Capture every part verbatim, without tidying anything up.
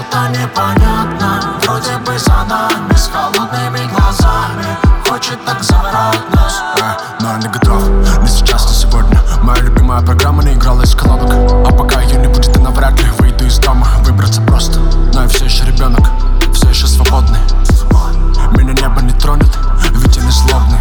что-то непонятно. Вроде бы за нами, с холодными глазами, хочет так забрать нас. э, Но я не готов, не сейчас, не сегодня. Моя любимая программа не играла из колонок. А пока ее не будет, я навряд ли выйду из дома. Выбраться просто, но я все еще ребенок, все еще свободный. Меня небо не тронет, ведь я не злобный.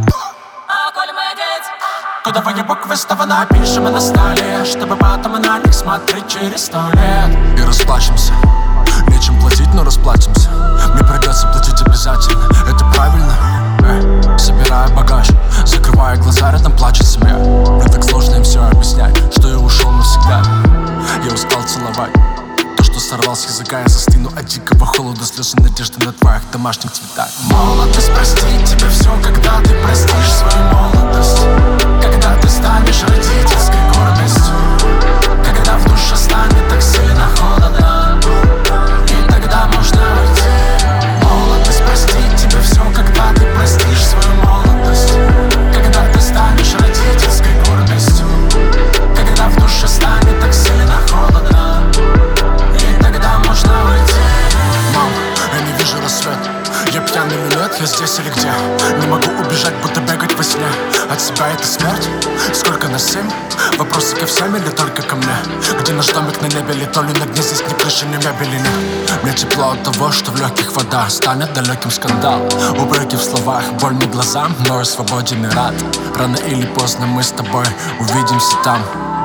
Кодовые буквы снова напишем на столе, чтобы потом на них смотреть через сто лет. И расплачемся, нечем платить, но расплатимся. Мне придется платить обязательно, это правильно. Эй, собираю багаж, закрываю глаза, рядом плачет семья. Мне так сложно им все объяснять, что я ушел навсегда. Я устал целовать то, что сорвал с языка. Я застыну от дикого холода, слез и надежды на твоих домашних цветах. Молодость, простить тебе все, когда ты простишь свою молодость. Когда ты станешь родительской гордостью. Когда в душе станет так сильно холодно, и тогда можно уйти. Молодость, простить тебе все, когда ты простишь свою молодость. Когда ты станешь родительской гордостью. Когда в душе станет так сильно холодно, и тогда можно уйти. Мама, я не вижу рассвет. Я пьяный или нет, я здесь или где? Не могу убежать, будто бегать во сне. От себя это смерть? Сколько на семь? Вопросы ко всем или только ко мне? Где наш домик на небе, ли то ли на дне? Здесь ни крыши, ни мебели нет. Мне тепло от того, что в легких вода станет далеким скандал. Упреки в словах, больно глазам, но я свободен и рад. Рано или поздно мы с тобой увидимся там.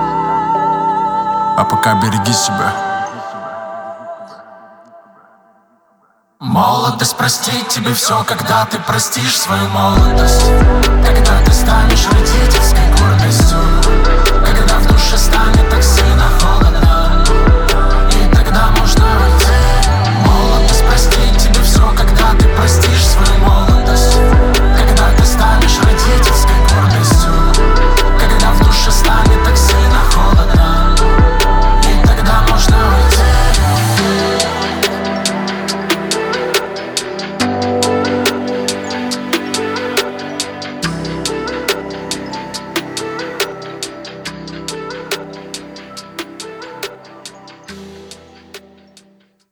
А пока береги себя. Молодость, простить тебе все, когда ты простишь свою молодость. Когда ты станешь родительской гордостью. Когда в душе станет